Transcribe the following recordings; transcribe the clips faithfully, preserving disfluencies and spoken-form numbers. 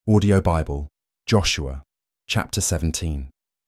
Audio Bible, Joshua, chapter seventeen.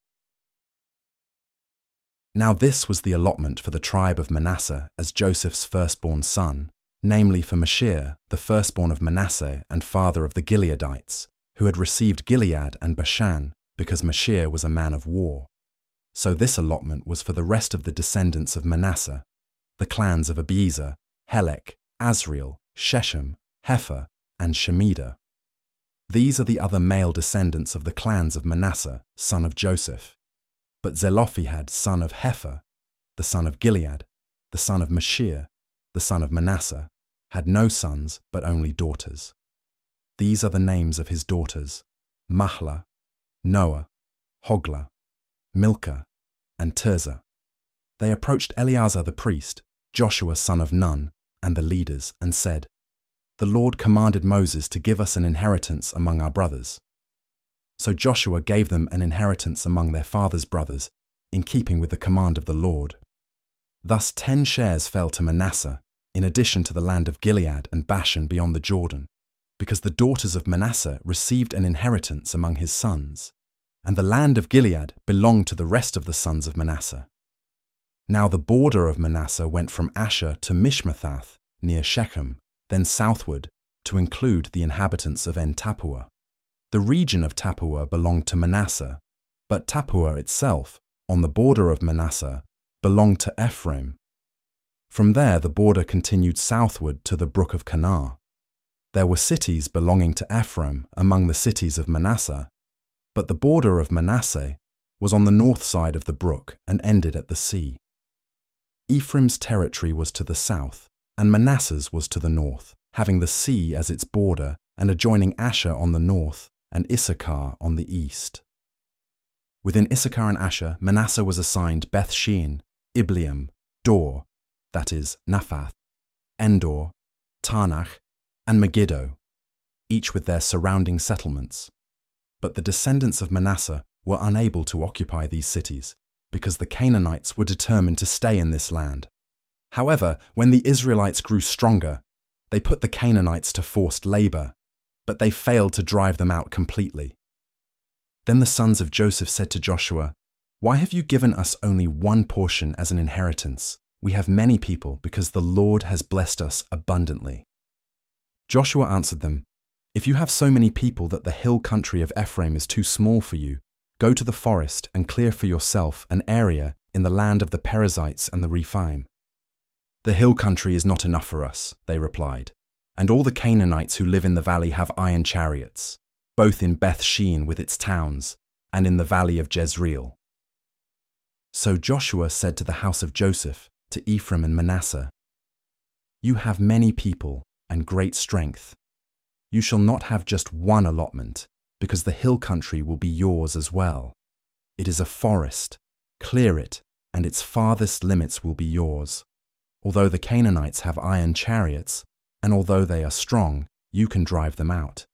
Now this was the allotment for the tribe of Manasseh as Joseph's firstborn son, namely for Machir, the firstborn of Manasseh and father of the Gileadites, who had received Gilead and Bashan, because Machir was a man of war. So this allotment was for the rest of the descendants of Manasseh, the clans of Abiezer, Helek, Asriel, Shechem, Hepher, and Shemida. These are the other male descendants of the clans of Manasseh, son of Joseph. But Zelophehad, son of Hepher, the son of Gilead, the son of Machir, the son of Manasseh, had no sons but only daughters. These are the names of his daughters: Mahlah, Noah, Hoglah, Milcah, and Tirzah. They approached Eleazar the priest, Joshua son of Nun, and the leaders, and said, "The Lord commanded Moses to give us an inheritance among our brothers." So Joshua gave them an inheritance among their father's brothers, in keeping with the command of the Lord. Thus ten shares fell to Manasseh, in addition to the land of Gilead and Bashan beyond the Jordan, because the daughters of Manasseh received an inheritance among his sons, and the land of Gilead belonged to the rest of the sons of Manasseh. Now the border of Manasseh went from Asher to Mishmethath, near Shechem, then southward, to include the inhabitants of En-Tappuah. The region of Tappuah belonged to Manasseh, but Tappuah itself, on the border of Manasseh, belonged to Ephraim. From there the border continued southward to the brook of Kanah. There were cities belonging to Ephraim among the cities of Manasseh, but the border of Manasseh was on the north side of the brook and ended at the sea. Ephraim's territory was to the south, and Manasseh's was to the north, having the sea as its border and adjoining Asher on the north and Issachar on the east. Within Issachar and Asher, Manasseh was assigned Beth-shean, Ibleam, Dor, that is, Naphath, Endor, Taanach, and Megiddo, each with their surrounding settlements. But the descendants of Manasseh were unable to occupy these cities, because the Canaanites were determined to stay in this land. However, when the Israelites grew stronger, they put the Canaanites to forced labor, but they failed to drive them out completely. Then the sons of Joseph said to Joshua, "Why have you given us only one portion as an inheritance? We have many people because the Lord has blessed us abundantly." Joshua answered them, "If you have so many people that the hill country of Ephraim is too small for you, go to the forest and clear for yourself an area in the land of the Perizzites and the Rephaim." "The hill country is not enough for us," they replied, "and all the Canaanites who live in the valley have iron chariots, both in Beth-shean with its towns, and in the valley of Jezreel." So Joshua said to the house of Joseph, to Ephraim and Manasseh, "You have many people and great strength. You shall not have just one allotment, because the hill country will be yours as well. It is a forest. Clear it, and its farthest limits will be yours. Although the Canaanites have iron chariots, and although they are strong, you can drive them out.